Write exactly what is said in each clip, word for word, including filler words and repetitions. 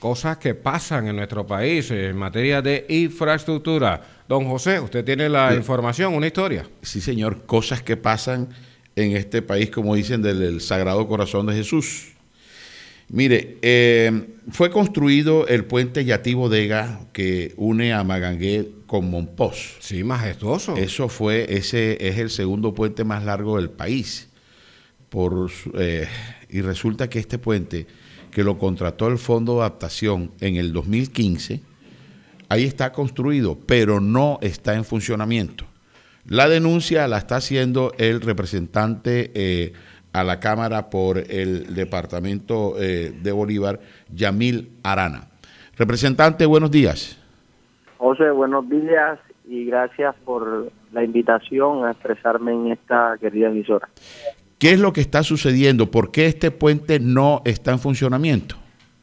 cosas que pasan en nuestro país en materia de infraestructura. Don José, usted tiene la Sí. información, una historia. Sí, señor, cosas que pasan en este país, como dicen, del, del Sagrado Corazón de Jesús. Mire, eh, fue construido el puente Yatí Bodega que une a Magangué con Mompox. Sí, majestuoso. Eso fue, ese es el segundo puente más largo del país. Por, eh, y resulta que este puente, que lo contrató el Fondo de Adaptación en el dos mil quince, ahí está construido, pero no está en funcionamiento. La denuncia la está haciendo el representante eh, a la Cámara por el departamento eh, de Bolívar, Yamil Arana. Representante, buenos días. José, buenos días y gracias por la invitación a expresarme en esta querida emisora. ¿Qué es lo que está sucediendo? ¿Por qué este puente no está en funcionamiento?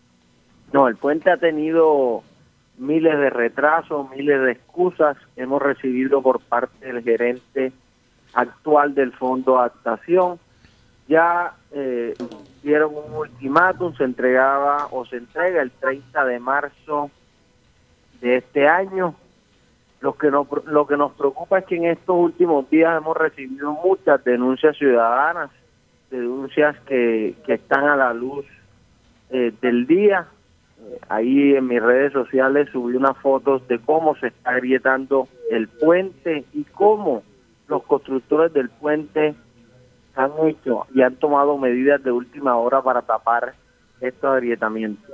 No, el puente ha tenido miles de retrasos, miles de excusas. Hemos recibido por parte del gerente actual del Fondo de Adaptación. Ya eh, dieron un ultimátum, se entregaba o se entrega el treinta de marzo de este año. Lo que nos, lo que nos preocupa es que en estos últimos días hemos recibido muchas denuncias ciudadanas, denuncias que, que están a la luz eh, del día. Eh, ahí en mis redes sociales subí unas fotos de cómo se está agrietando el puente y cómo los constructores del puente han hecho y han tomado medidas de última hora para tapar estos agrietamientos.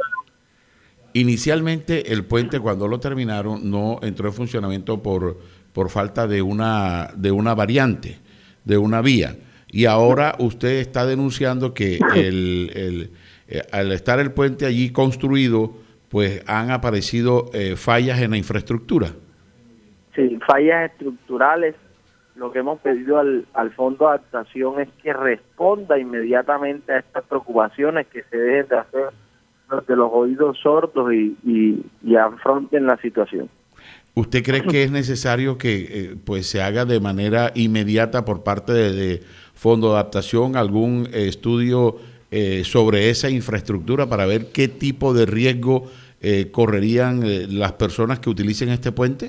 Inicialmente el puente, cuando lo terminaron, no entró en funcionamiento por, por falta de una, de una variante, de una vía. Y ahora usted está denunciando que el, el, eh, al estar el puente allí construido, pues han aparecido eh, fallas en la infraestructura. Sí, fallas estructurales. Lo que hemos pedido al, al Fondo de Adaptación es que responda inmediatamente a estas preocupaciones, que se dejen de hacer los de los oídos sordos y, y, y afronten la situación. ¿Usted cree que es necesario que eh, pues se haga de manera inmediata por parte de, de Fondo de Adaptación algún eh, estudio eh, sobre esa infraestructura para ver qué tipo de riesgo eh, correrían eh, las personas que utilicen este puente?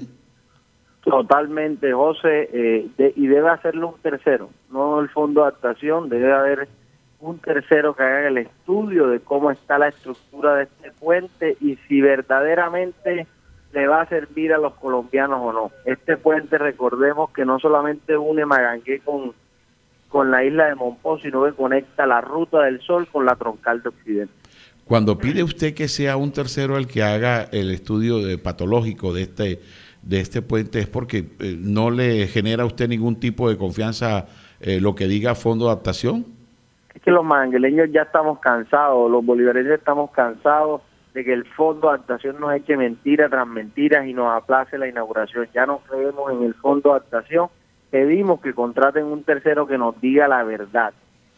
Totalmente, José, eh, de, y debe hacerlo un tercero, no el Fondo de Adaptación, debe haber un tercero que haga el estudio de cómo está la estructura de este puente y si verdaderamente le va a servir a los colombianos o no. Este puente, recordemos que no solamente une Magangué con, con la isla de Mompox, sino que conecta la Ruta del Sol con la Troncal de Occidente. Cuando pide usted que sea un tercero el que haga el estudio de patológico de este de este puente, ¿es porque eh, no le genera a usted ningún tipo de confianza eh, lo que diga Fondo de Adaptación? Es que los magangueleños ya estamos cansados, los bolivareños estamos cansados de que el Fondo de Adaptación nos eche mentira tras mentiras y nos aplace la inauguración. Ya no creemos en el Fondo de Adaptación, pedimos que contraten un tercero que nos diga la verdad.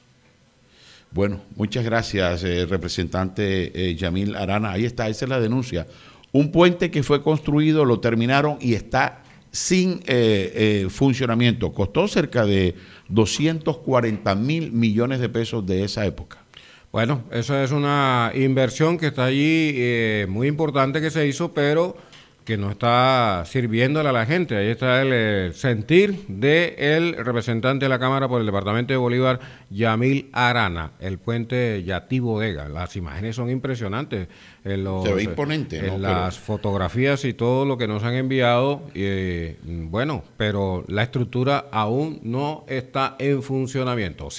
Bueno, muchas gracias, eh, representante eh, Yamil Arana. Ahí está, esa es la denuncia. Un puente que fue construido, lo terminaron y está sin eh, eh, funcionamiento. Costó cerca de doscientos cuarenta mil millones de pesos de esa época. Bueno, esa es una inversión que está allí eh, muy importante que se hizo, pero que no está sirviéndole a la gente. Ahí está el eh, sentir del representante de la Cámara por el Departamento de Bolívar, Yamil Arana, el puente Yatí Bodega. Las imágenes son impresionantes. En los, Se ve imponente, en ¿no? las Pero... fotografías y todo lo que nos han enviado, eh, bueno, pero la estructura aún no está en funcionamiento.